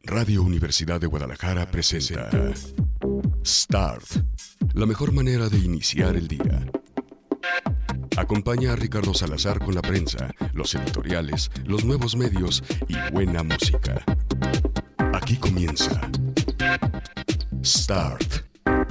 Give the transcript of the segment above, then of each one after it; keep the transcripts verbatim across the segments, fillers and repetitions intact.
Radio Universidad de Guadalajara presenta Start, la mejor manera de iniciar el día. Acompaña a Ricardo Salazar con la prensa, los editoriales, los nuevos medios y buena música. Aquí comienza Start.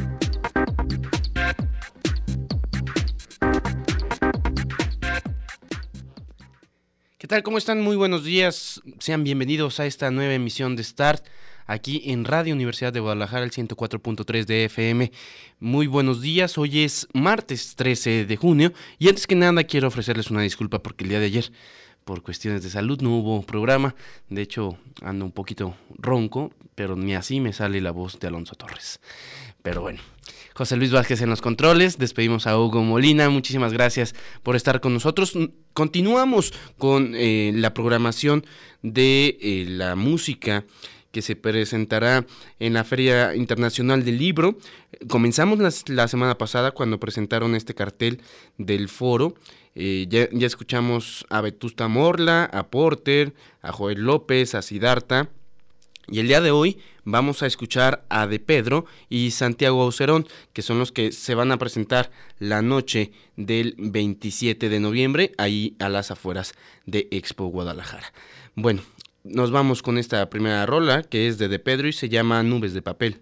¿Qué tal? ¿Cómo están? Muy buenos días. Sean bienvenidos a esta nueva emisión de Start, aquí en Radio Universidad de Guadalajara, el ciento cuatro punto tres de F M. Muy buenos días. Hoy es martes trece de junio y antes que nada quiero ofrecerles una disculpa porque el día de ayer, por cuestiones de salud, no hubo programa. De hecho, ando un poquito ronco, pero ni así me sale la voz de Alonso Torres. Pero bueno, José Luis Vázquez en los controles, despedimos a Hugo Molina, muchísimas gracias por estar con nosotros. Continuamos con eh, la programación de eh, la música que se presentará en la Feria Internacional del Libro. Comenzamos la, la semana pasada cuando presentaron este cartel del foro. Eh, ya, ya escuchamos a Vetusta Morla, a Porter, a Joel López, a Siddhartha. Y el día de hoy vamos a escuchar a De Pedro y Santiago Aucerón, que son los que se van a presentar la noche del veintisiete de noviembre, ahí a las afueras de Expo Guadalajara. Bueno, nos vamos con esta primera rola, que es de De Pedro y se llama Nubes de Papel.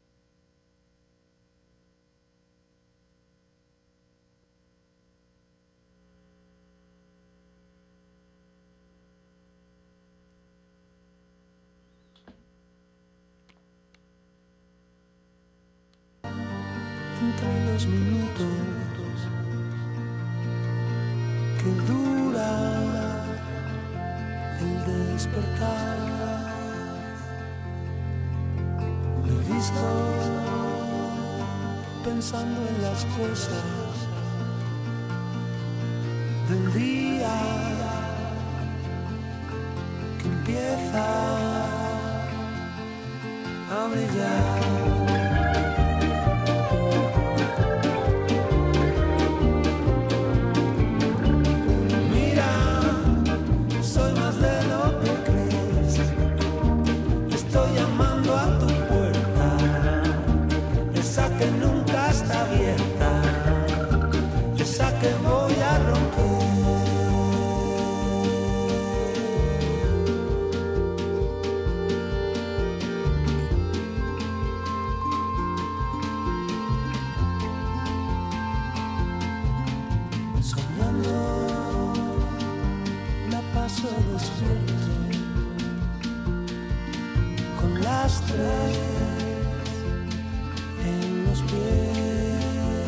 Entre los minutos que dura el despertar, me he visto pensando en las cosas del día que empieza a brillar. Que nunca está abierta, esa que voy a romper. Soñando la paso despierto con las tres en los pies.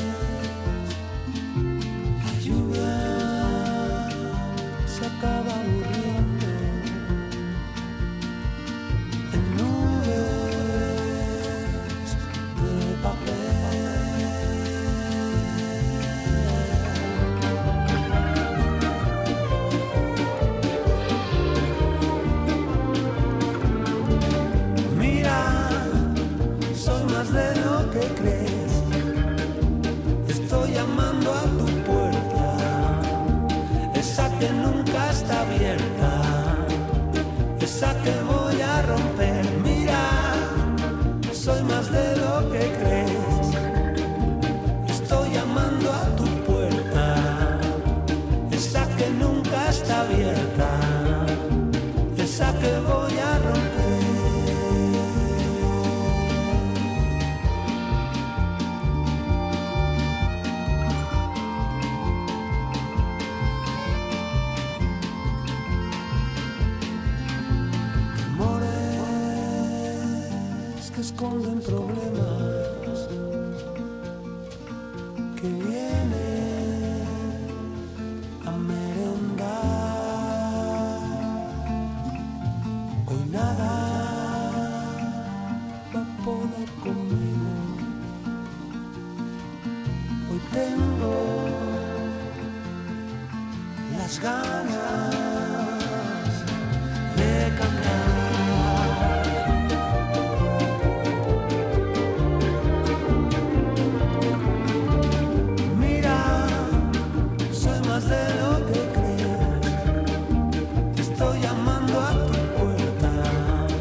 La lluvia se acaba aburriendo en nubes de papel. Mira, soy más de lo que crees, estoy llamando a tu puerta, esa que nunca está abierta, esa que voy a romper. Mira, soy más de lo que crees, estoy llamando a tu puerta, esa que nunca está abierta, esa que voy a romper. Esconden problemas que vienen a merendar. Hoy nada va a poder conmigo. Hoy tengo las ganas de cantar. De lo que crees, estoy llamando a tu puerta,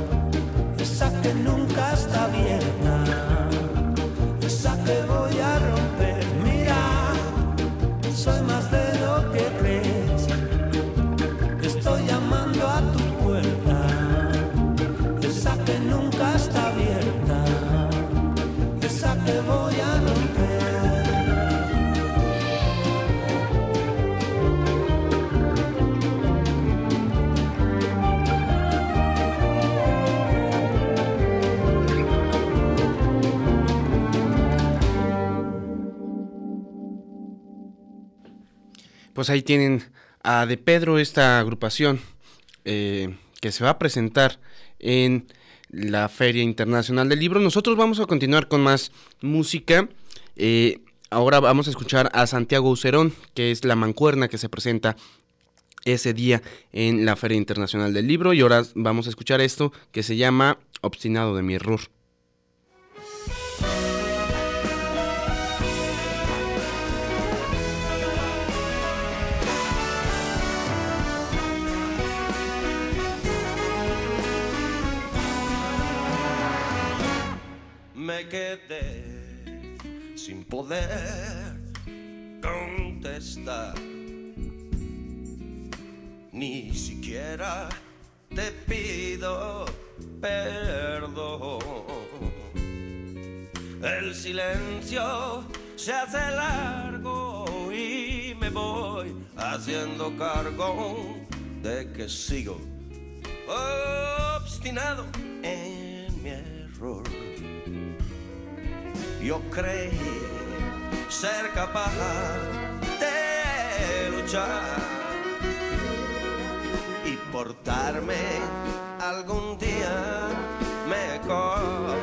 que nunca está abierta, esa que voy a romper. Pues ahí tienen a De Pedro, esta agrupación eh, que se va a presentar en la Feria Internacional del Libro. Nosotros vamos a continuar con más música. Eh, ahora vamos a escuchar a Santiago Ucerón, que es la mancuerna que se presenta ese día en la Feria Internacional del Libro. Y ahora vamos a escuchar esto que se llama Obstinado de mi error. Me quedé sin poder contestar, ni siquiera te pido perdón. El silencio se hace largo y me voy haciendo cargo de que sigo obstinado en mi error. Yo creí ser capaz de luchar y portarme algún día mejor.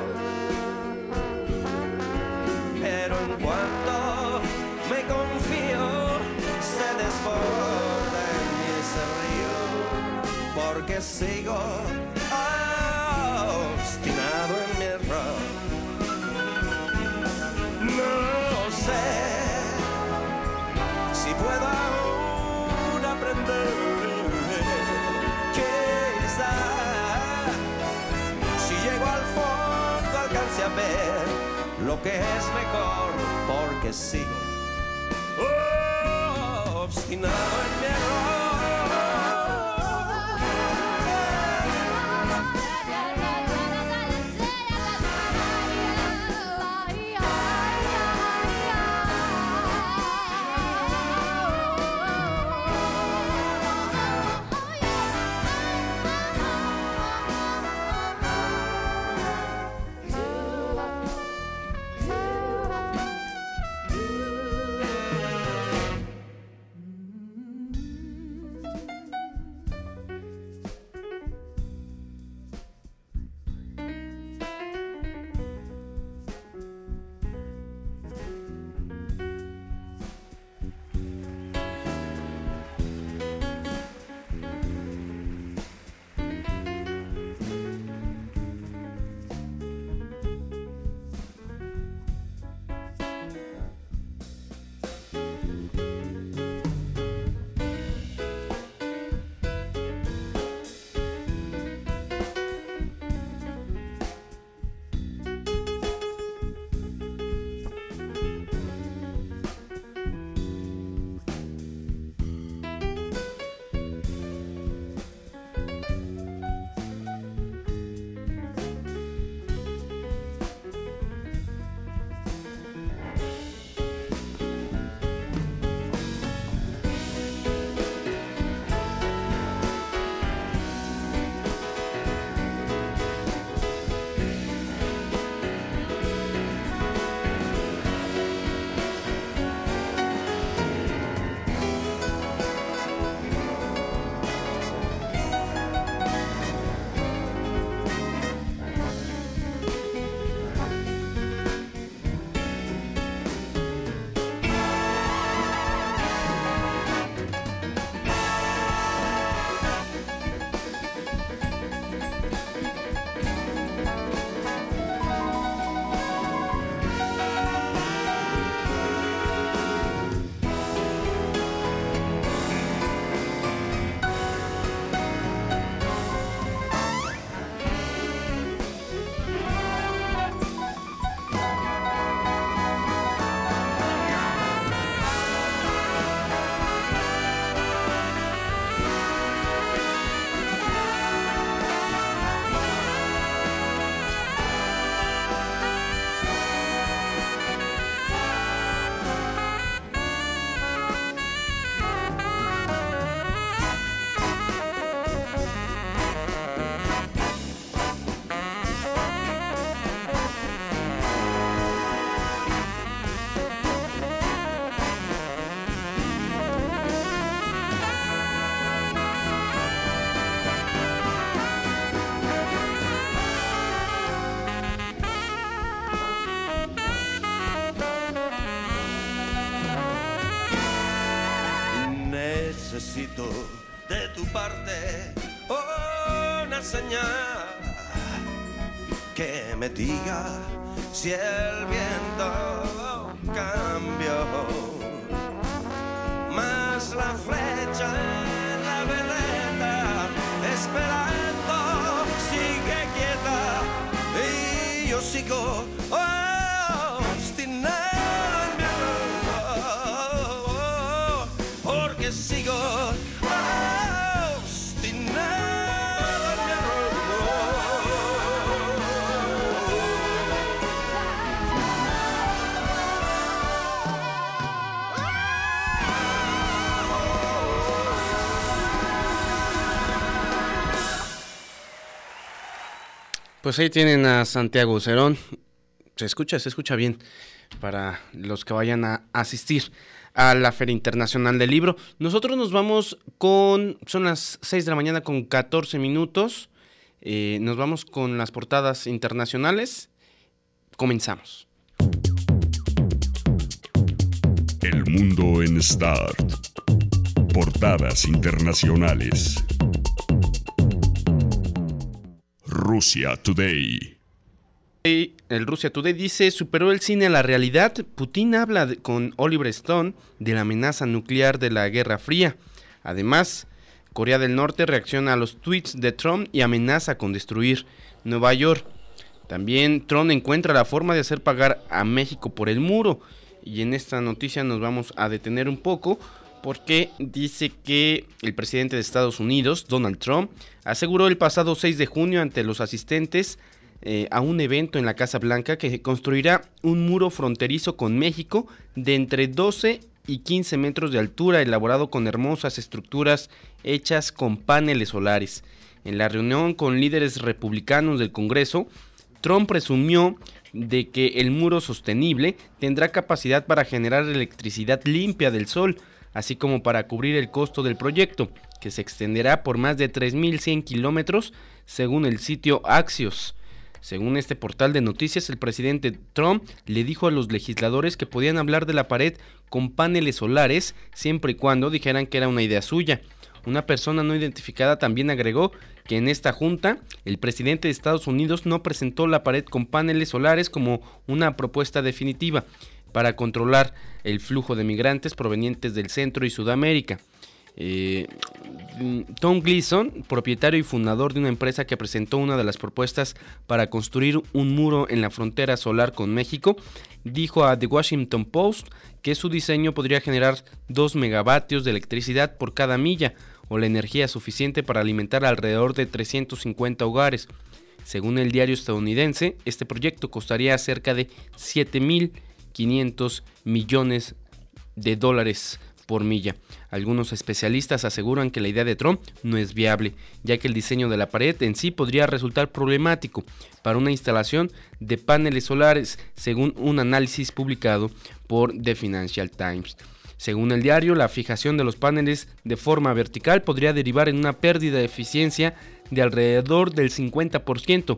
Pero en cuanto me confío, se desborda en mí ese río, porque sigo obstinado en mi error. No sé si puedo aún aprender, quizá si llego al fondo alcance a ver lo que es mejor, porque sigo oh, obstinado en mi error. extraña que me diga si el viento cambió, mas la flecha en la veleta esperando sigue quieta y yo sigo obstinado en mi error, porque sigo Pues ahí tienen a Santiago Cerón. Se escucha, se escucha bien para los que vayan a asistir a la Feria Internacional del Libro. Nosotros nos vamos con... Son las seis de la mañana con catorce minutos. Eh, nos vamos con las portadas internacionales. Comenzamos. El mundo en Start. Portadas internacionales. Rusia Today. El Rusia Today dice: superó el cine a la realidad. Putin habla de, con Oliver Stone de la amenaza nuclear de la Guerra Fría. Además, Corea del Norte reacciona a los tweets de Trump y amenaza con destruir Nueva York. También Trump encuentra la forma de hacer pagar a México por el muro. Y en esta noticia nos vamos a detener un poco, porque dice que el presidente de Estados Unidos, Donald Trump, aseguró el pasado seis de junio ante los asistentes eh, a un evento en la Casa Blanca que construirá un muro fronterizo con México de entre doce y quince metros de altura, elaborado con hermosas estructuras hechas con paneles solares. En la reunión con líderes republicanos del Congreso, Trump presumió de que el muro sostenible tendrá capacidad para generar electricidad limpia del sol, así como para cubrir el costo del proyecto, que se extenderá por más de tres mil cien kilómetros, según el sitio Axios. Según este portal de noticias, el presidente Trump le dijo a los legisladores que podían hablar de la pared con paneles solares, siempre y cuando dijeran que era una idea suya. Una persona no identificada también agregó que en esta junta, el presidente de Estados Unidos no presentó la pared con paneles solares como una propuesta definitiva para controlar el flujo de migrantes provenientes del Centro y Sudamérica. Eh, Tom Gleason, propietario y fundador de una empresa que presentó una de las propuestas para construir un muro en la frontera solar con México, dijo a The Washington Post que su diseño podría generar dos megavatios de electricidad por cada milla, o la energía suficiente para alimentar alrededor de trescientos cincuenta hogares. Según el diario estadounidense, este proyecto costaría cerca de siete mil quinientos millones de dólares por milla. Algunos especialistas aseguran que la idea de Trump no es viable, ya que el diseño de la pared en sí podría resultar problemático para una instalación de paneles solares, según un análisis publicado por The Financial Times. Según el diario, la fijación de los paneles de forma vertical podría derivar en una pérdida de eficiencia de alrededor del cincuenta por ciento,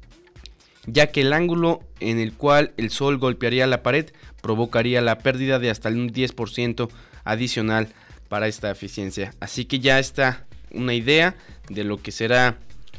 ya que el ángulo en el cual el sol golpearía la pared provocaría la pérdida de hasta un diez por ciento adicional para esta eficiencia. Así que ya está una idea de lo que será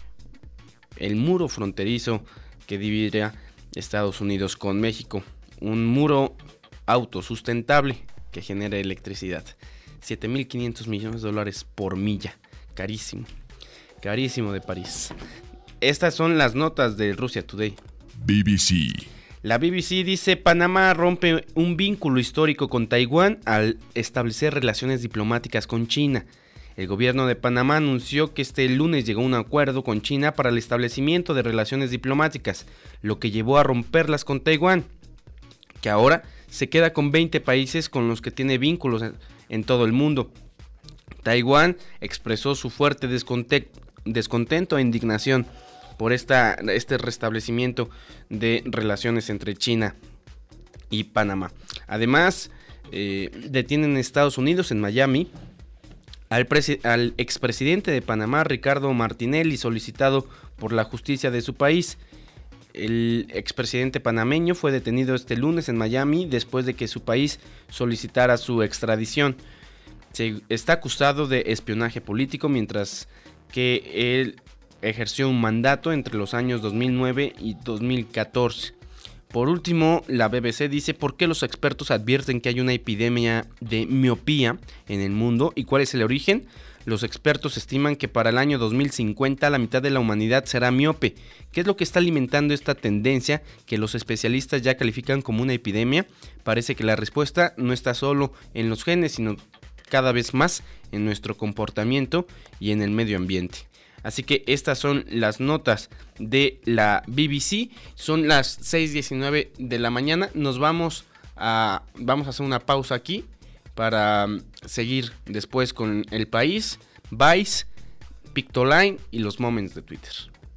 el muro fronterizo que dividirá Estados Unidos con México. Un muro autosustentable que genera electricidad. siete mil quinientos millones de dólares por milla. Carísimo. Carísimo de París. Estas son las notas de Russia Today. B B C. La B B C dice: Panamá rompe un vínculo histórico con Taiwán al establecer relaciones diplomáticas con China. El gobierno de Panamá anunció que este lunes llegó a un acuerdo con China para el establecimiento de relaciones diplomáticas, lo que llevó a romperlas con Taiwán, que ahora se queda con veinte países con los que tiene vínculos en, en todo el mundo. Taiwán expresó su fuerte descontento, descontento e indignación por esta, este restablecimiento de relaciones entre China y Panamá. Además, eh, detienen en Estados Unidos, en Miami, al, presi- al expresidente de Panamá, Ricardo Martinelli, solicitado por la justicia de su país. El expresidente panameño fue detenido este lunes en Miami después de que su país solicitara su extradición. Se está acusado de espionaje político, mientras que el ejerció un mandato entre los años dos mil nueve y dos mil catorce. Por último, la B B C dice por qué los expertos advierten que hay una epidemia de miopía en el mundo y cuál es el origen. Los expertos estiman que para el año dos mil cincuenta la mitad de la humanidad será miope. ¿Qué es lo que está alimentando esta tendencia que los especialistas ya califican como una epidemia? Parece que la respuesta no está solo en los genes, sino cada vez más en nuestro comportamiento y en el medio ambiente. Así que estas son las notas de la B B C. Son las seis diecinueve de la mañana. Nos vamos a, vamos a hacer una pausa aquí para seguir después con El País, Vice, Pictoline y los Moments de Twitter.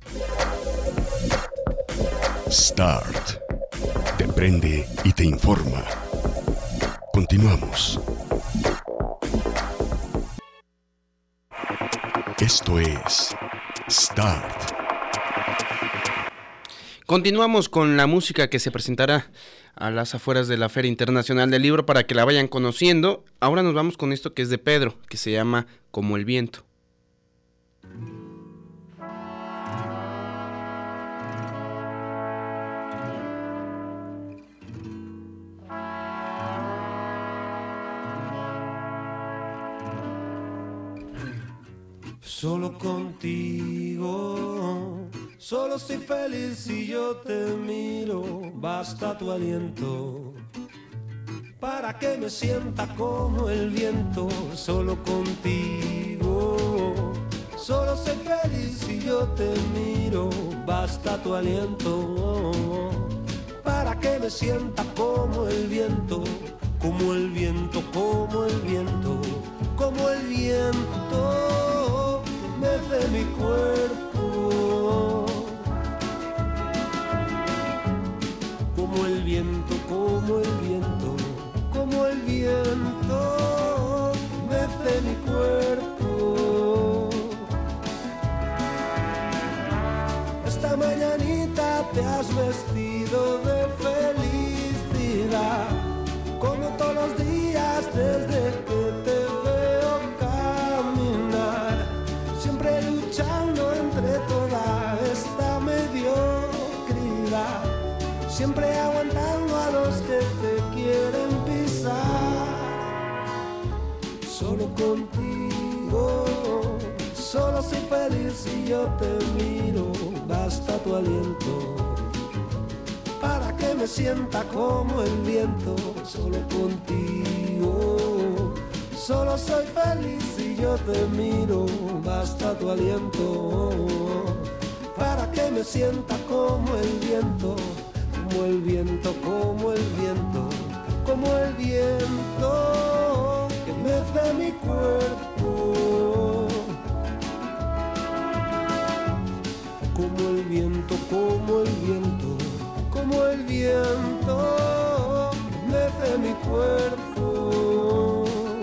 Start. Te prende y te informa. Continuamos. Esto es Start. Continuamos con la música que se presentará a las afueras de la Feria Internacional del Libro para que la vayan conociendo. Ahora nos vamos con esto que es de Pedro, que se llama Como el Viento. Solo contigo, solo soy feliz si yo te miro. Basta tu aliento para que me sienta como el viento. Solo contigo, solo soy feliz si yo te miro. Basta tu aliento para que me sienta como el viento. Como el viento, como el viento, como el viento mece mi cuerpo. Como el viento, como el viento, como el viento mece mi cuerpo. Esta mañanita te has vestido de felicidad, como todos los días desde que te veo caminar, siempre luchando entre toda esta mediocridad, siempre aguantando a los que te quieren pisar. Solo contigo, solo soy feliz si yo te miro. Basta tu aliento para que me sienta como el viento. Solo contigo, solo soy feliz si yo te miro. Basta tu aliento para que me sienta como el viento. Como el viento, como el viento, como el viento que mece mi cuerpo. Como el viento, como el viento, como el viento mece mi cuerpo.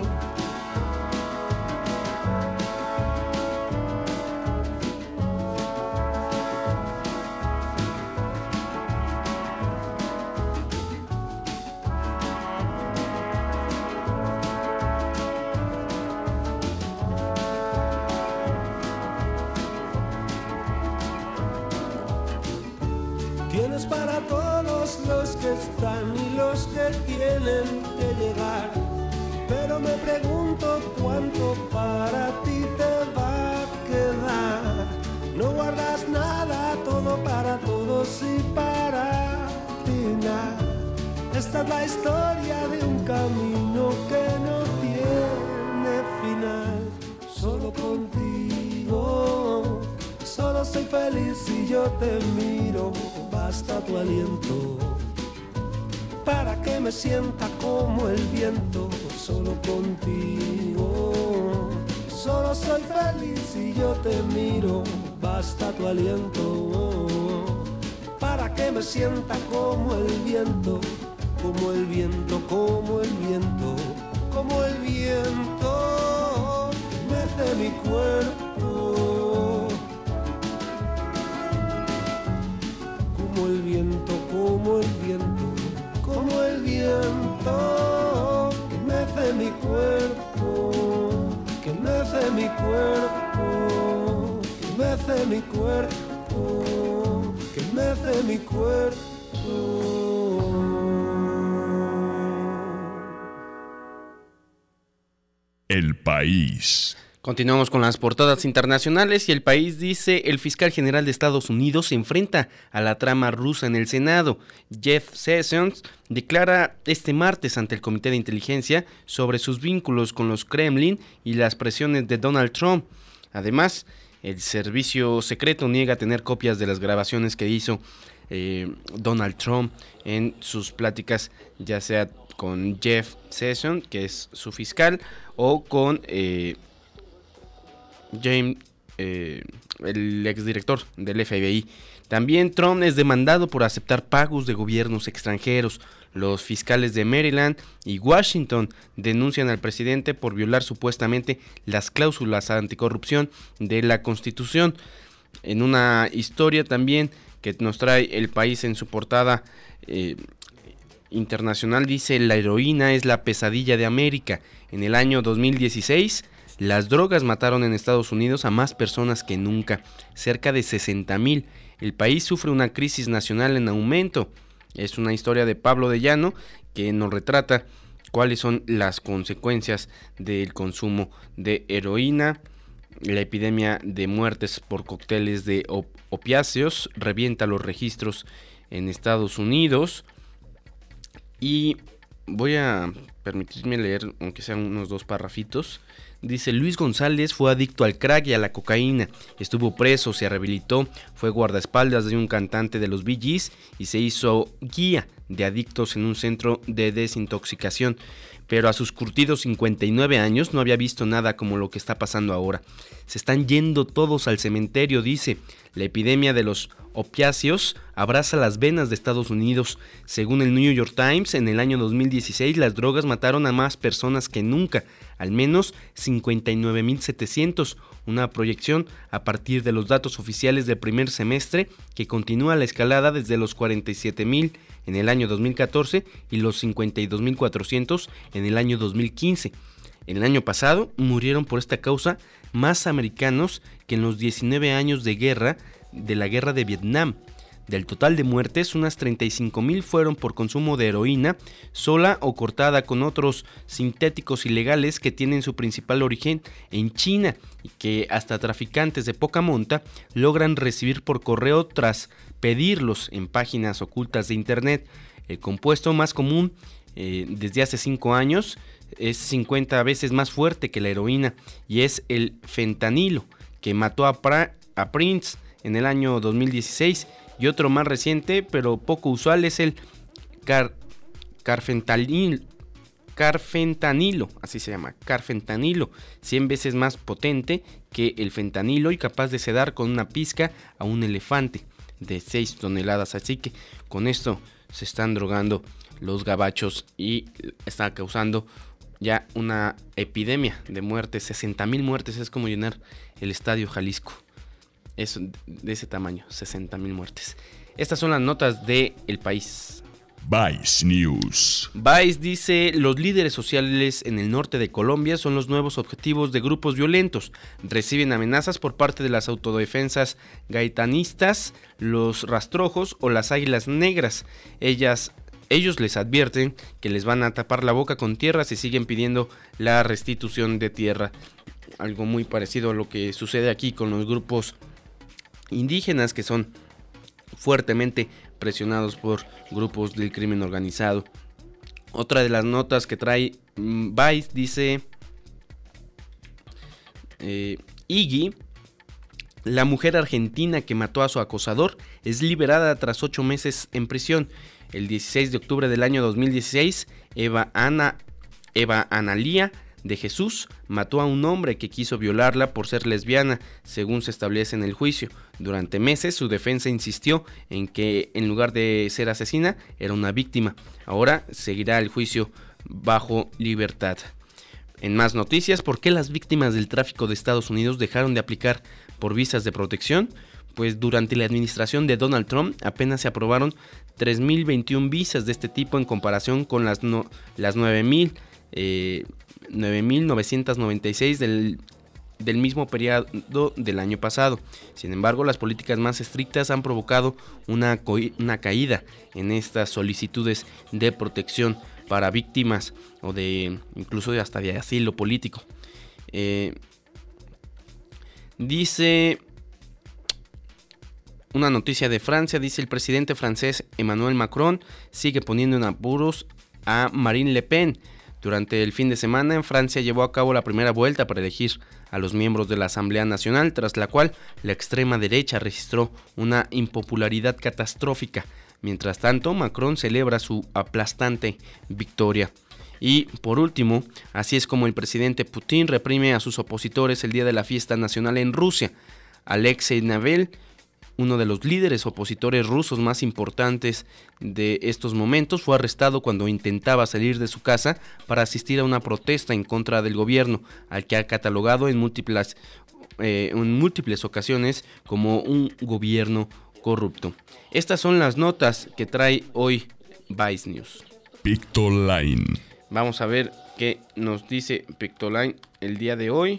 Tienes para todos los que están y los que tienen que llegar, pero me pregunto cuánto para ti te va a quedar. No guardas nada, todo para todos y para ti nada. Esta es la historia de un camino que no tiene final. Solo contigo, solo soy feliz si yo te miro. Basta tu aliento para que me sienta como el viento. Solo contigo, solo soy feliz si yo te miro. Basta tu aliento para que me sienta como el viento. Como el viento, como el viento, como el viento mece mi cuerpo. Como el viento, como el viento, como el viento que mece mi cuerpo, que mece mi cuerpo, que mece mece mi cuerpo, que mece mi cuerpo. El País. Continuamos con las portadas internacionales y El País dice: el fiscal general de Estados Unidos se enfrenta a la trama rusa en el Senado. Jeff Sessions declara este martes ante el Comité de Inteligencia sobre sus vínculos con los Kremlin y las presiones de Donald Trump. Además, el servicio secreto niega tener copias de las grabaciones que hizo eh, Donald Trump en sus pláticas, ya sea con Jeff Sessions, que es su fiscal, o con eh, James, eh, el exdirector del F B I. También Trump es demandado por aceptar pagos de gobiernos extranjeros. Los fiscales de Maryland y Washington denuncian al presidente por violar supuestamente las cláusulas anticorrupción de la Constitución. En una historia también que nos trae El País en su portada eh, internacional, dice: la heroína es la pesadilla de América. En el año dos mil dieciséis, las drogas mataron en Estados Unidos a más personas que nunca, cerca de sesenta mil. El país sufre una crisis nacional en aumento. Es una historia de Pablo de Llano que nos retrata cuáles son las consecuencias del consumo de heroína. La epidemia de muertes por cócteles de op- opiáceos revienta los registros en Estados Unidos. Y voy a permitirme leer, aunque sean unos dos parrafitos. Dice: Luis González fue adicto al crack y a la cocaína. Estuvo preso, se rehabilitó, fue guardaespaldas de un cantante de los Bee Gees y se hizo guía de adictos en un centro de desintoxicación. Pero a sus curtidos cincuenta y nueve años no había visto nada como lo que está pasando ahora. Se están yendo todos al cementerio, dice. La epidemia de los opiáceos abraza las venas de Estados Unidos. Según el New York Times, en el año dos mil dieciséis las drogas mataron a más personas que nunca, al menos cincuenta y nueve mil setecientos, una proyección a partir de los datos oficiales del primer semestre que continúa la escalada desde los cuarenta y siete mil en el año dos mil catorce y los cincuenta y dos mil cuatrocientos en el año dos mil quince. En el año pasado murieron por esta causa más americanos que en los diecinueve años de guerra de la guerra de Vietnam. Del total de muertes, unas treinta y cinco mil fueron por consumo de heroína, sola o cortada con otros sintéticos ilegales que tienen su principal origen en China y que hasta traficantes de poca monta logran recibir por correo tras pedirlos en páginas ocultas de internet. El compuesto más común eh, desde hace cinco años es cincuenta veces más fuerte que la heroína y es el fentanilo, que mató a, pra- a Prince en el año dos mil dieciséis. Y otro más reciente, pero poco usual, es el car- carfentanil, carfentanilo, así se llama, carfentanilo, cien veces más potente que el fentanilo y capaz de sedar con una pizca a un elefante de seis toneladas. Así que con esto se están drogando los gabachos y está causando ya una epidemia de muertes. sesenta mil muertes, es como llenar el Estadio Jalisco. Es de ese tamaño, sesenta mil muertes. Estas son las notas de El País. Vice News. Vice dice: los líderes sociales en el norte de Colombia son los nuevos objetivos de grupos violentos. Reciben amenazas por parte de las autodefensas gaitanistas, los rastrojos o las águilas negras. Ellas, ellos les advierten que les van a tapar la boca con tierra si siguen pidiendo la restitución de tierra. Algo muy parecido a lo que sucede aquí con los grupos indígenas, que son fuertemente presionados por grupos del crimen organizado. Otra de las notas que trae um, Vice dice: eh, Iggy, la mujer argentina que mató a su acosador, es liberada tras ocho meses en prisión. El dieciséis de octubre del año dos mil dieciséis, Eva Ana Eva Analía de Jesús mató a un hombre que quiso violarla por ser lesbiana, según se establece en el juicio. Durante meses su defensa insistió en que en lugar de ser asesina era una víctima. Ahora seguirá el juicio bajo libertad. En más noticias, ¿por qué las víctimas del tráfico de Estados Unidos dejaron de aplicar por visas de protección? Pues durante la administración de Donald Trump apenas se aprobaron tres mil veintiuna visas de este tipo en comparación con las, no, las nueve mil novecientos noventa y seis del del mismo periodo del año pasado. Sin embargo, las políticas más estrictas han provocado una, co- una caída en estas solicitudes de protección para víctimas o de incluso de hasta de asilo político. Eh, dice una noticia de Francia, dice el presidente francés Emmanuel Macron sigue poniendo en apuros a Marine Le Pen. Durante el fin de semana en Francia llevó a cabo la primera vuelta para elegir a los miembros de la Asamblea Nacional, tras la cual la extrema derecha registró una impopularidad catastrófica. Mientras tanto, Macron celebra su aplastante victoria. Y por último, así es como el presidente Putin reprime a sus opositores el día de la fiesta nacional en Rusia. Alexei Navalny, uno de los líderes opositores rusos más importantes de estos momentos, fue arrestado cuando intentaba salir de su casa para asistir a una protesta en contra del gobierno, al que ha catalogado en múltiples, eh, en múltiples ocasiones como un gobierno corrupto. Estas son las notas que trae hoy Vice News. Pictoline. Vamos a ver qué nos dice Pictoline el día de hoy.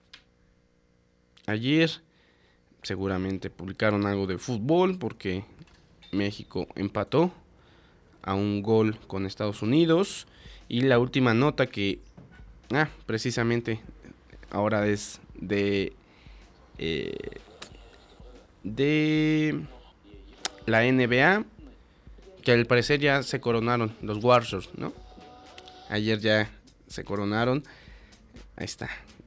Ayer seguramente publicaron algo de fútbol porque México empató a un gol con Estados Unidos. Y la última nota que ah, precisamente ahora es de eh, de la N B A, que al parecer ya se coronaron los Warriors, ¿no? Ayer ya se coronaron. Ahí está.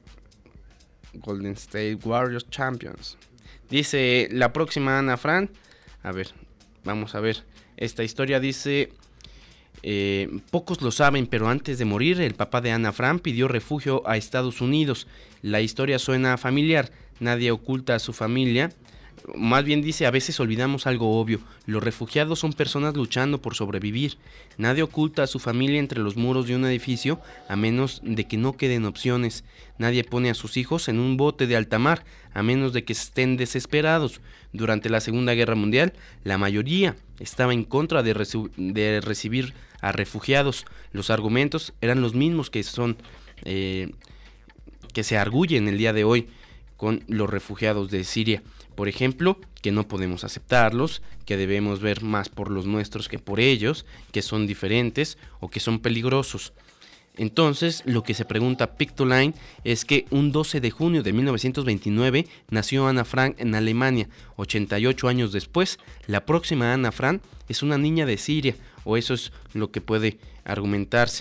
Golden State Warriors Champions. Dice la próxima Ana Fran. A ver, vamos a ver. Esta historia dice: eh, pocos lo saben, pero antes de morir, el papá de Ana Fran pidió refugio a Estados Unidos. La historia suena familiar. Nadie oculta a su familia. Más bien dice, a veces olvidamos algo obvio. Los refugiados son personas luchando por sobrevivir. Nadie oculta a su familia entre los muros de un edificio, a menos de que no queden opciones. Nadie pone a sus hijos en un bote de alta mar, a menos de que estén desesperados. Durante la Segunda Guerra Mundial, la mayoría estaba en contra de, reci- de recibir a refugiados. Los argumentos eran los mismos que son eh, que se arguyen el día de hoy con los refugiados de Siria. Por ejemplo, que no podemos aceptarlos, que debemos ver más por los nuestros que por ellos, que son diferentes o que son peligrosos. Entonces, lo que se pregunta Pictoline es que un doce de junio de mil novecientos veintinueve nació Ana Frank en Alemania. ochenta y ocho años después, la próxima Ana Frank es una niña de Siria, o eso es lo que puede argumentarse.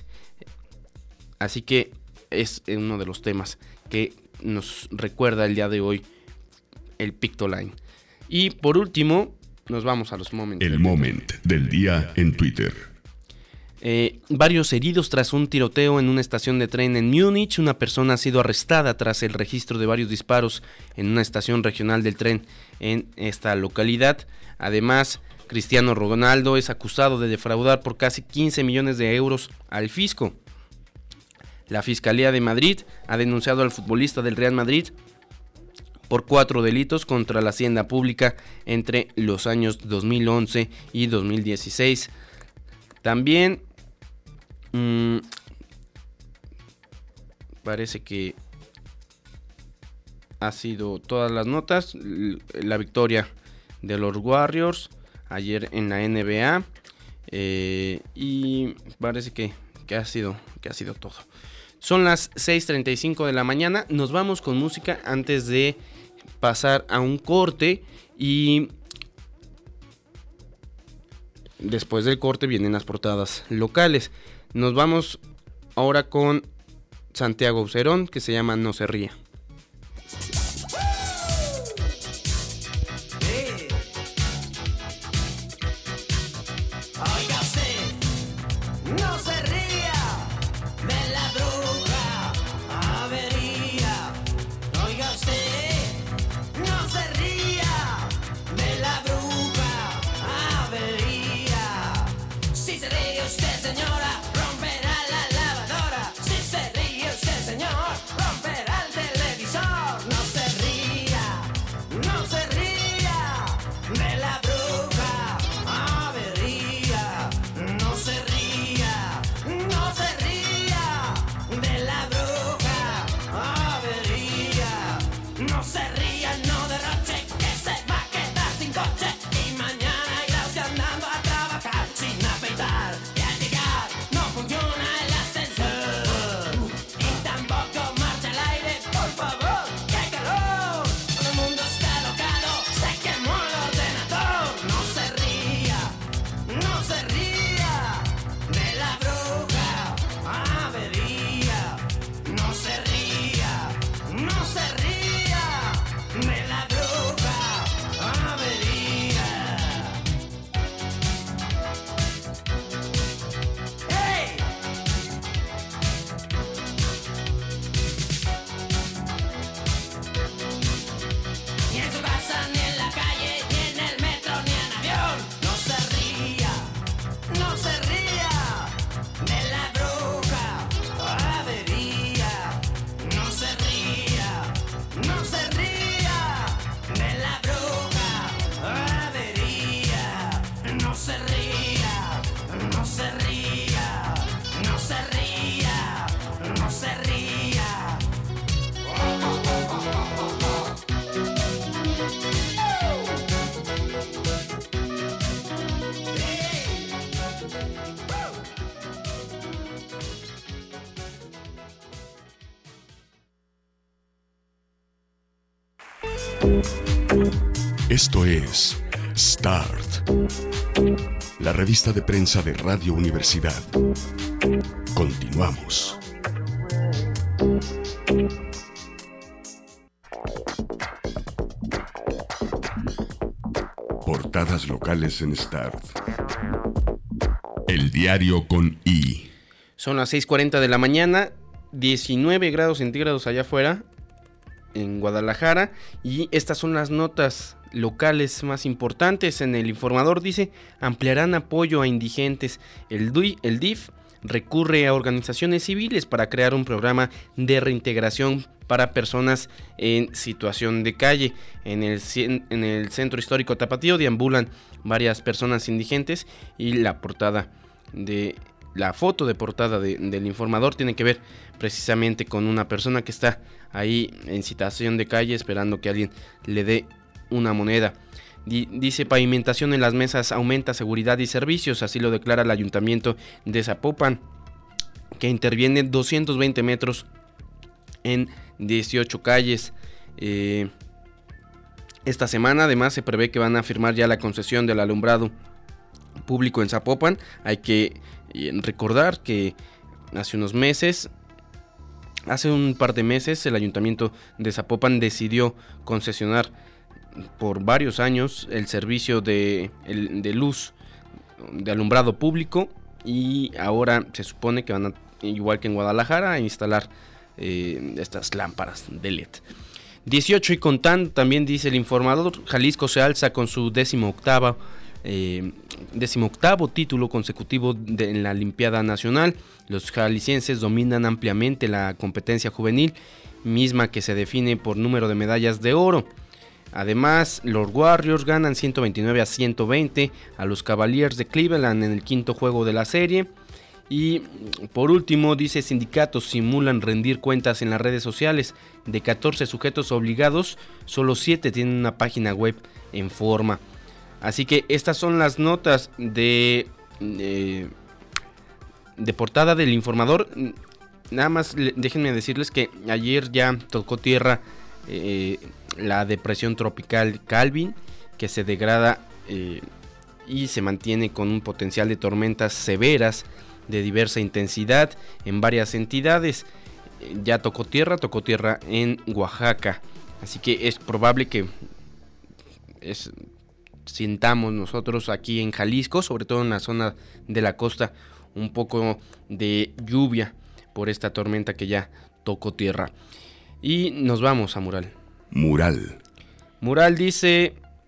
Así que es uno de los temas que nos recuerda el día de hoy el Pictoline. Y por último, nos vamos a los momentos. El moment del día en Twitter. Eh, varios heridos tras un tiroteo en una estación de tren en Múnich. Una persona ha sido arrestada tras el registro de varios disparos en una estación regional del tren en esta localidad. Además, Cristiano Ronaldo es acusado de defraudar por casi quince millones de euros al fisco. La Fiscalía de Madrid ha denunciado al futbolista del Real Madrid por cuatro delitos contra la hacienda pública entre los años dos mil once y dos mil dieciséis. También mmm, parece que ha sido todas las notas. La victoria de los Warriors ayer en la N B A, eh, y parece que, que, ha sido, que ha sido todo. Son las seis treinta y cinco de la mañana. Nos vamos con música antes de pasar a un corte, y después del corte vienen las portadas locales. Nos vamos ahora con Santiago Aucerón, que se llama No se ría. No se ría de la bruja avería. Esto es Start, la revista de prensa de Radio Universidad. Continuamos. Portadas locales en Start. El diario con I. Son las seis cuarenta de la mañana, diecinueve grados centígrados allá afuera, en Guadalajara, y estas son las notas locales más importantes. En El Informador dice: ampliarán apoyo a indigentes. El D I, el D I F recurre a organizaciones civiles para crear un programa de reintegración para personas en situación de calle. En el, en el Centro Histórico Tapatío deambulan varias personas indigentes, y la portada de la foto de portada de, del Informador tiene que ver precisamente con una persona que está ahí en situación de calle esperando que alguien le dé una moneda. D- dice: pavimentación en las mesas aumenta seguridad y servicios, así lo declara el Ayuntamiento de Zapopan, que interviene doscientos veinte metros en dieciocho calles. Eh, esta semana además se prevé que van a firmar ya la concesión del alumbrado público en Zapopan. Hay que recordar que hace unos meses, hace un par de meses, el Ayuntamiento de Zapopan decidió concesionar por varios años el servicio de, el, de luz, de alumbrado público, y ahora se supone que van a, igual que en Guadalajara, a instalar eh, estas lámparas de L E D. dieciocho y contando, también dice El Informador: Jalisco se alza con su décimo octava Eh, decimoctavo título consecutivo de, en la Olimpiada Nacional. Los jaliscienses dominan ampliamente la competencia juvenil, misma que se define por número de medallas de oro. Además, los Warriors ganan ciento veintinueve a ciento veinte a los Cavaliers de Cleveland en el quinto juego de la serie. Y por último dice: sindicatos simulan rendir cuentas en las redes sociales. De catorce sujetos obligados, solo siete tienen una página web en forma. Así que estas son las notas de, de, de portada del Informador. Nada más déjenme decirles que ayer ya tocó tierra eh, la depresión tropical Calvin, que se degrada eh, y se mantiene con un potencial de tormentas severas de diversa intensidad en varias entidades. Ya tocó tierra, tocó tierra en Oaxaca. Así que es probable que es... sintamos nosotros aquí en Jalisco, sobre todo en la zona de la costa, un poco de lluvia por esta tormenta que ya tocó tierra. Y nos vamos a Mural. Mural. Mural dice,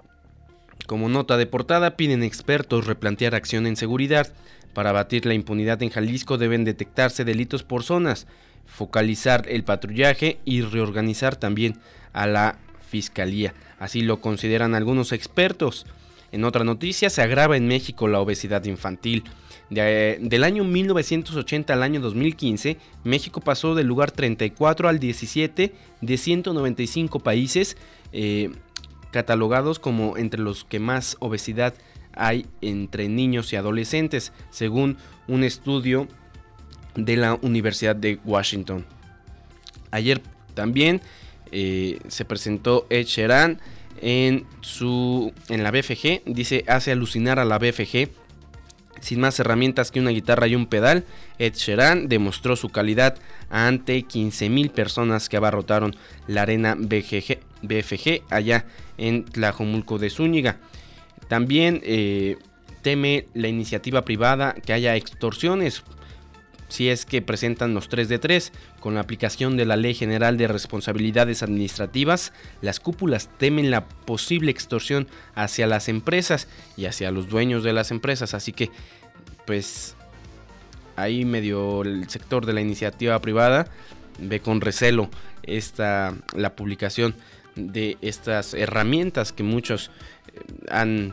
como nota de portada: piden expertos replantear acción en seguridad. Para abatir la impunidad en Jalisco deben detectarse delitos por zonas, focalizar el patrullaje y reorganizar también a la Fiscalía. Así lo consideran algunos expertos. En otra noticia, se agrava en México la obesidad infantil. De, del año mil novecientos ochenta al año dos mil quince, México pasó del lugar treinta y cuatro al diecisiete de ciento noventa y cinco países eh, catalogados como entre los que más obesidad hay entre niños y adolescentes, según un estudio de la Universidad de Washington. Ayer también Eh, se presentó Ed Sheeran en su en la B F G. Dice: hace alucinar a la B F G. Sin más herramientas que una guitarra y un pedal, Ed Sheeran demostró su calidad ante quince mil personas que abarrotaron la arena B F G allá en Tlajomulco de Zúñiga. También eh, teme la iniciativa privada que haya extorsiones si es que presentan los tres de tres. Con la aplicación de la Ley General de Responsabilidades Administrativas, las cúpulas temen la posible extorsión hacia las empresas y hacia los dueños de las empresas. Así que, pues, ahí medio el sector de la iniciativa privada ve con recelo esta, la publicación de estas herramientas que muchos eh, han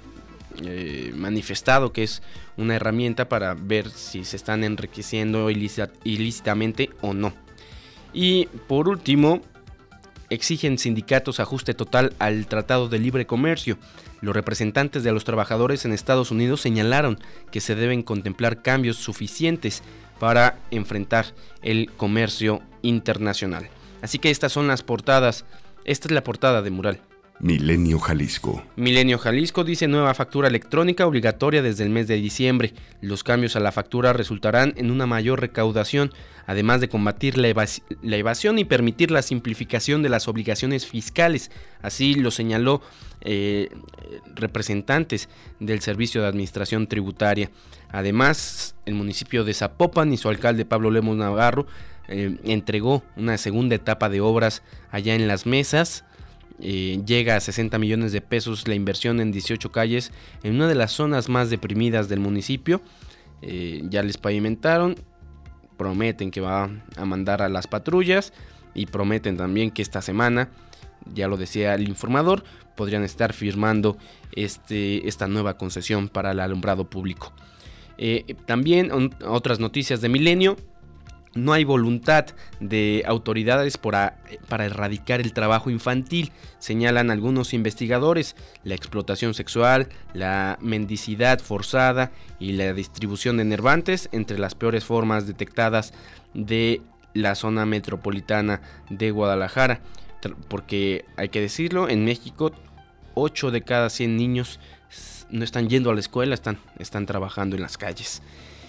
eh, manifestado que es una herramienta para ver si se están enriqueciendo ilícit- ilícitamente o no. Y por último, exigen sindicatos ajuste total al Tratado de Libre Comercio. Los representantes de los trabajadores en Estados Unidos señalaron que se deben contemplar cambios suficientes para enfrentar el comercio internacional. Así que estas son las portadas Esta es la portada de Mural. Milenio Jalisco. Milenio Jalisco dice nueva factura electrónica obligatoria desde el mes de diciembre. Los cambios a la factura resultarán en una mayor recaudación, además de combatir la, evas- la evasión y permitir la simplificación de las obligaciones fiscales. Así lo señaló eh, representantes del Servicio de Administración Tributaria. Además, el municipio de Zapopan y su alcalde Pablo Lemos Navarro eh, entregó una segunda etapa de obras allá en Las Mesas. Eh, llega a sesenta millones de pesos la inversión en dieciocho calles en una de las zonas más deprimidas del municipio. Eh, ya les pavimentaron, prometen que va a mandar a las patrullas y prometen también que esta semana, ya lo decía el informador, podrían estar firmando este, esta nueva concesión para el alumbrado público. Eh, también on, otras noticias de Milenio. No hay voluntad de autoridades para, para erradicar el trabajo infantil, señalan algunos investigadores. La explotación sexual, la mendicidad forzada y la distribución de enervantes entre las peores formas detectadas de la zona metropolitana de Guadalajara. Porque hay que decirlo, en México ocho de cada cien niños no están yendo a la escuela, están, están trabajando en las calles.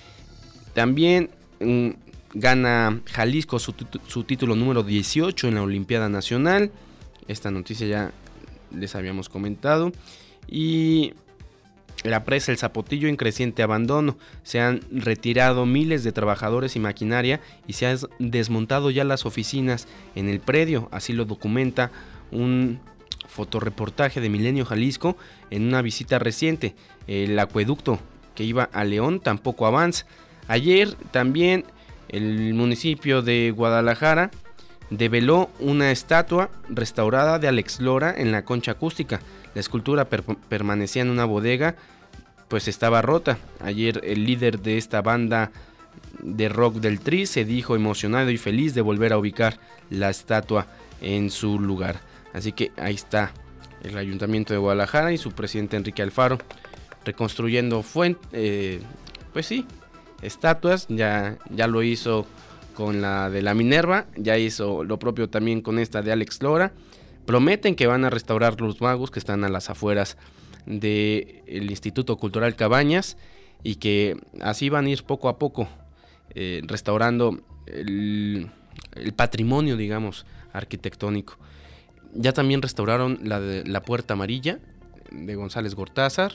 También um, gana Jalisco su, su título número dieciocho en la Olimpiada Nacional. Esta noticia ya les habíamos comentado. Y la presa El Zapotillo en creciente abandono. Se han retirado miles de trabajadores y maquinaria y se han desmontado ya las oficinas en el predio. Así lo documenta un fotoreportaje de Milenio Jalisco en una visita reciente. El acueducto que iba a León tampoco avanza. Ayer también el municipio de Guadalajara develó una estatua restaurada de Alex Lora en la concha acústica. La escultura per- permanecía en una bodega, pues estaba rota. Ayer el líder de esta banda de rock del Tri se dijo emocionado y feliz de volver a ubicar la estatua en su lugar. Así que ahí está el Ayuntamiento de Guadalajara y su presidente Enrique Alfaro reconstruyendo fuentes, eh, pues sí, estatuas. Ya, ya lo hizo con la de la Minerva, ya hizo lo propio también con esta de Alex Lora. Prometen que van a restaurar los magos que están a las afueras del Instituto Cultural Cabañas y que así van a ir poco a poco eh, restaurando el, el patrimonio, digamos, arquitectónico. Ya también restauraron la de la Puerta Amarilla de González Gortázar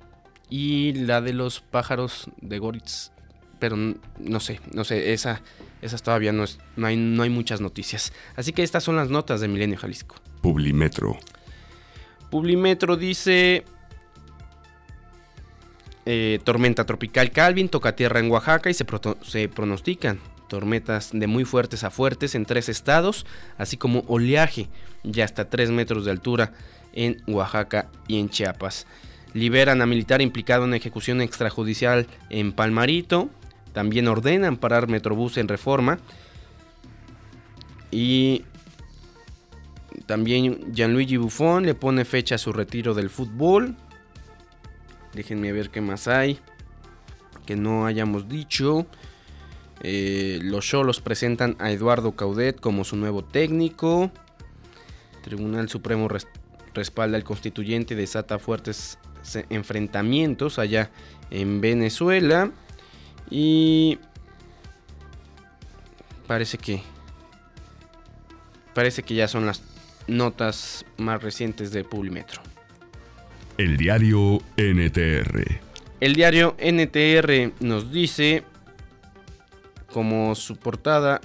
y la de los pájaros de Goritz, pero no sé, no sé, esa, esas todavía no, es, no, hay, no hay muchas noticias. Así que estas son las notas de Milenio Jalisco. Publimetro. Publimetro dice: eh, tormenta tropical Calvin toca tierra en Oaxaca y se, proto- se pronostican tormentas de muy fuertes a fuertes en tres estados, así como oleaje ya hasta tres metros de altura en Oaxaca y en Chiapas. Liberan a militar implicado en ejecución extrajudicial en Palmarito. También ordenan parar Metrobús en Reforma. Y también Gianluigi Buffon le pone fecha a su retiro del fútbol. Déjenme ver qué más hay que no hayamos dicho. Eh, los Xolos presentan a Eduardo Caudet como su nuevo técnico. Tribunal Supremo res- respalda al constituyente y desata fuertes enfrentamientos allá en Venezuela. Y parece que parece que ya son las notas más recientes de Publimetro. El diario N T R. El diario N T R nos dice como su portada,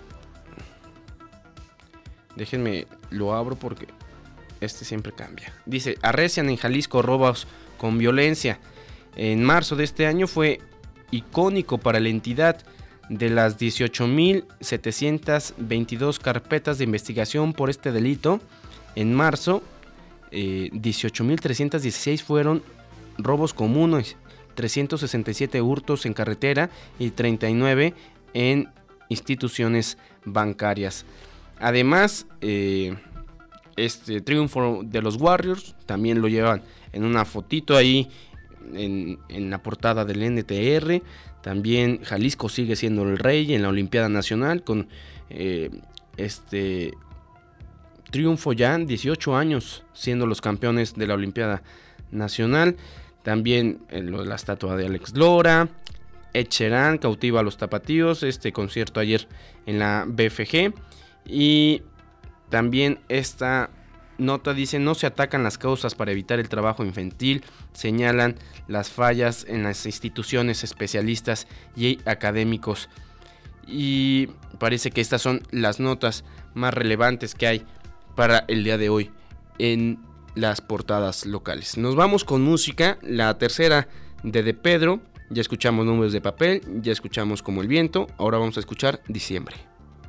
déjenme lo abro porque este siempre cambia. Dice: arrecian en Jalisco robos con violencia. En marzo de este año fue icónico para la entidad. De las dieciocho mil setecientas veintidós carpetas de investigación por este delito, en marzo eh, dieciocho mil trescientos dieciséis fueron robos comunes, trescientos sesenta y siete hurtos en carretera y treinta y nueve en instituciones bancarias. Además, eh, este triunfo de los Warriors también lo llevan en una fotito ahí en, en la portada del N T R. También Jalisco sigue siendo el rey en la Olimpiada Nacional con eh, este triunfo ya, dieciocho años siendo los campeones de la Olimpiada Nacional. También eh, lo de la estatua de Alex Lora. Ed Sheeran cautiva a los tapatíos, este concierto ayer en la B F G. Y también esta nota dice: no se atacan las causas para evitar el trabajo infantil, señalan las fallas en las instituciones especialistas y académicos. Y parece que estas son las notas más relevantes que hay para el día de hoy en las portadas locales. Nos vamos con música, la tercera de De Pedro. Ya escuchamos Nubes de Papel, ya escuchamos Como el Viento, ahora vamos a escuchar Diciembre.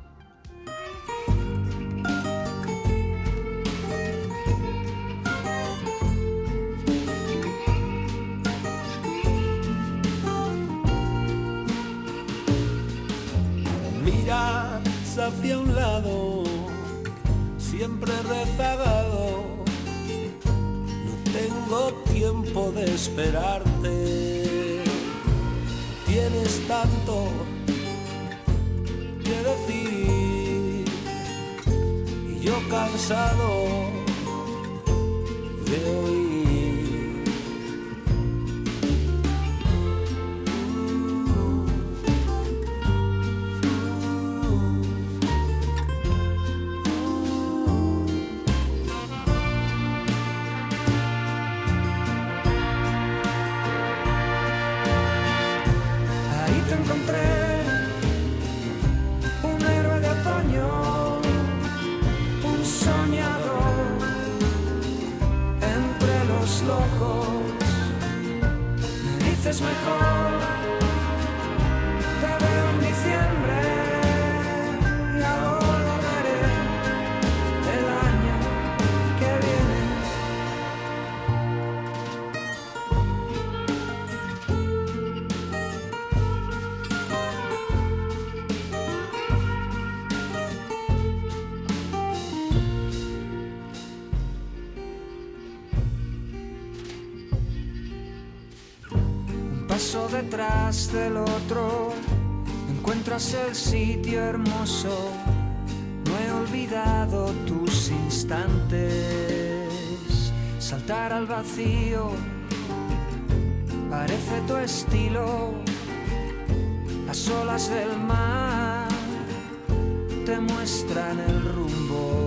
Miras hacia un lado, siempre rezagado. No tengo tiempo de esperarte. Tienes tanto que decir y yo cansado de oír. Es mejor, te veo en diciembre, ya volveré el año que viene. Paso detrás del otro, encuentras el sitio hermoso. No he olvidado tus instantes. Saltar al vacío parece tu estilo. Las olas del mar te muestran el rumbo.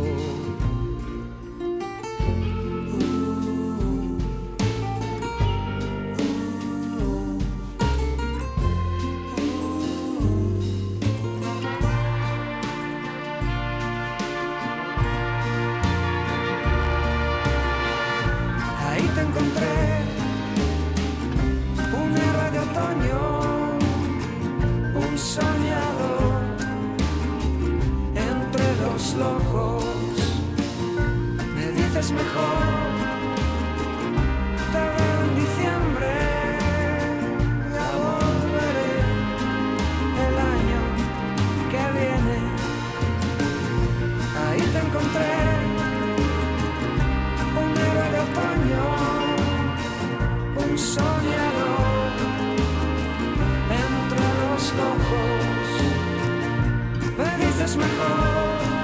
Es mejor, te veo en diciembre, ya volveré el año que viene. Ahí te encontré, un héroe de otoño, un soñador entre los locos. Me dices mejor.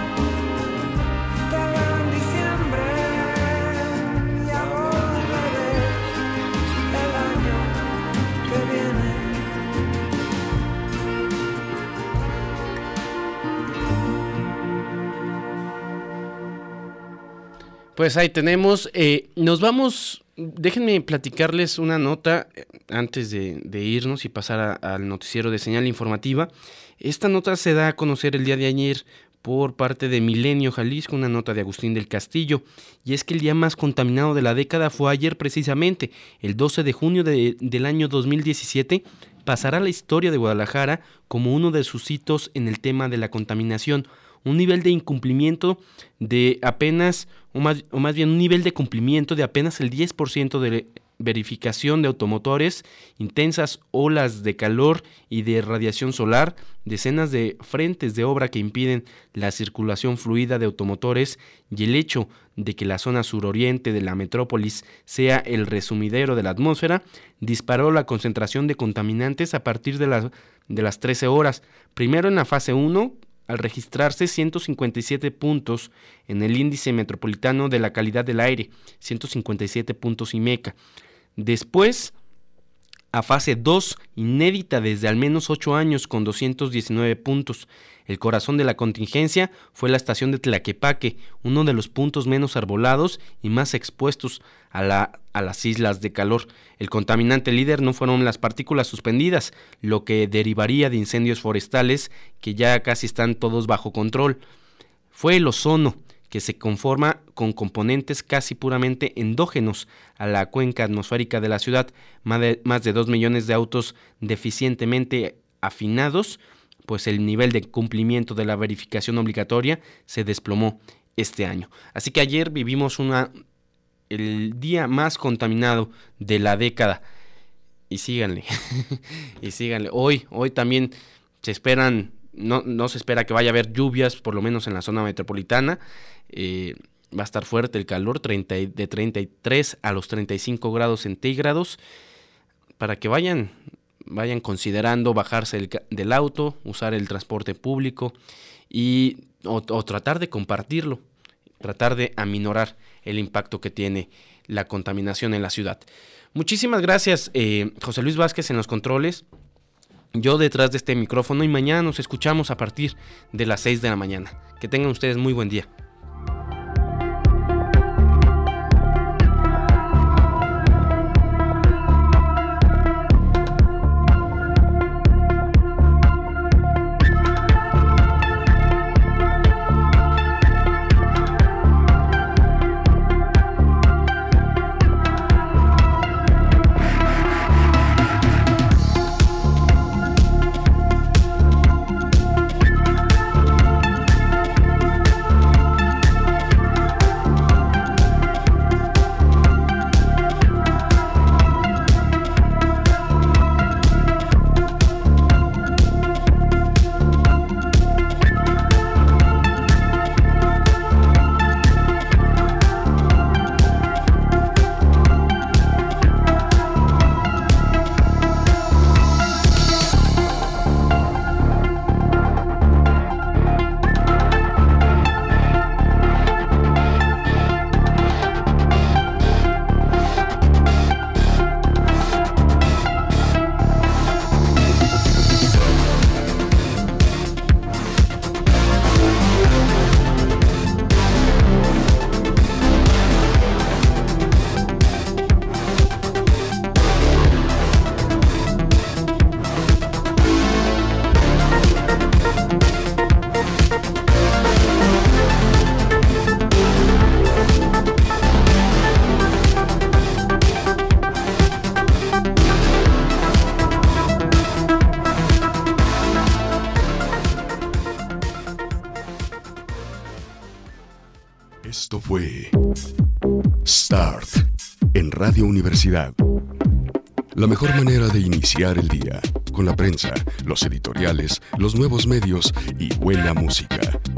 Pues ahí tenemos, eh, nos vamos, déjenme platicarles una nota antes de, de irnos y pasar a, al noticiero de Señal Informativa. Esta nota se da a conocer el día de ayer por parte de Milenio Jalisco, una nota de Agustín del Castillo, y es que el día más contaminado de la década fue ayer precisamente, el doce de junio de, del año dos mil diecisiete, pasará a la historia de Guadalajara como uno de sus hitos en el tema de la contaminación. Un nivel de incumplimiento de apenas, o más, o más bien un nivel de cumplimiento de apenas el diez por ciento de verificación de automotores, intensas olas de calor y de radiación solar, decenas de frentes de obra que impiden la circulación fluida de automotores y el hecho de que la zona suroriente de la metrópolis sea el resumidero de la atmósfera, disparó la concentración de contaminantes a partir de, la, de las trece horas, primero en la fase uno, al registrarse ciento cincuenta y siete puntos en el índice metropolitano de la calidad del aire, ciento cincuenta y siete puntos I M E C A. Después, a fase dos, inédita desde al menos ocho años, con doscientos diecinueve puntos. El corazón de la contingencia fue la estación de Tlaquepaque, uno de los puntos menos arbolados y más expuestos a, la, a las islas de calor. El contaminante líder no fueron las partículas suspendidas, lo que derivaría de incendios forestales que ya casi están todos bajo control. Fue el ozono, que se conforma con componentes casi puramente endógenos a la cuenca atmosférica de la ciudad. Más de, más de dos millones de autos deficientemente afinados, pues el nivel de cumplimiento de la verificación obligatoria se desplomó este año. Así que ayer vivimos una, el día más contaminado de la década. Y síganle, y síganle. Hoy, hoy también se esperan, no, no se espera que vaya a haber lluvias, por lo menos en la zona metropolitana. Eh, va a estar fuerte el calor, treinta, de treinta y tres a los treinta y cinco grados centígrados, para que vayan, vayan considerando bajarse el, del auto, usar el transporte público y o, o tratar de compartirlo, tratar de aminorar el impacto que tiene la contaminación en la ciudad. Muchísimas gracias, eh, José Luis Vázquez en los controles, yo detrás de este micrófono, y mañana nos escuchamos a partir de las seis de la mañana. Que tengan ustedes muy buen día. Esto fue Start en Radio Universidad. La mejor manera de iniciar el día, con la prensa, los editoriales, los nuevos medios y buena música.